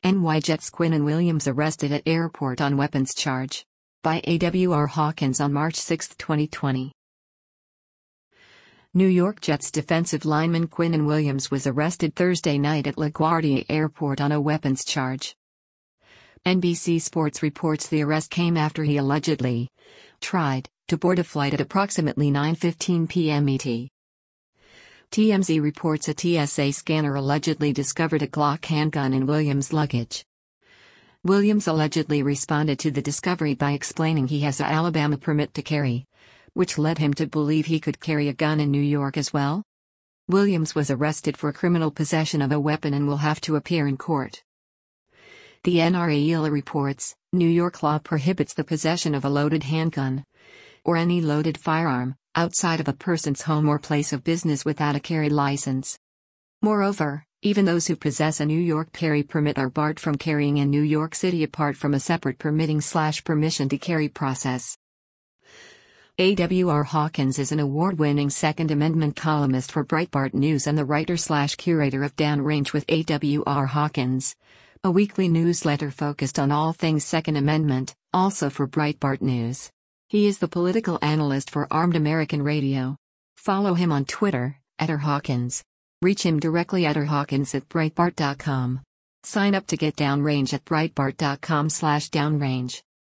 NY Jets Quinnen Williams arrested at airport on weapons charge. By AWR Hawkins on March 6, 2020. New York Jets defensive lineman Quinnen Williams was arrested Thursday night at LaGuardia Airport on a weapons charge. NBC Sports reports the arrest came after he allegedly tried to board a flight at approximately 9:15 p.m. ET. TMZ reports a TSA scanner allegedly discovered a Glock handgun in Williams' luggage. Williams allegedly responded to the discovery by explaining he has an Alabama permit to carry, which led him to believe he could carry a gun in New York as well. Williams was arrested for criminal possession of a weapon and will have to appear in court. The NRAILA reports, New York law prohibits the possession of a loaded handgun or any loaded firearm outside of a person's home or place of business without a carry license. Moreover, even those who possess a New York carry permit are barred from carrying in New York City apart from a separate permission to carry process. AWR Hawkins is an award-winning Second Amendment columnist for Breitbart News and the writer/curator of Downrange with AWR Hawkins, a weekly newsletter focused on all things Second Amendment, also for Breitbart News. He is the political analyst for Armed American Radio. Follow him on Twitter, @RHawkins. Reach him directly at rhawkins@breitbart.com. Sign up to get Downrange at breitbart.com/downrange.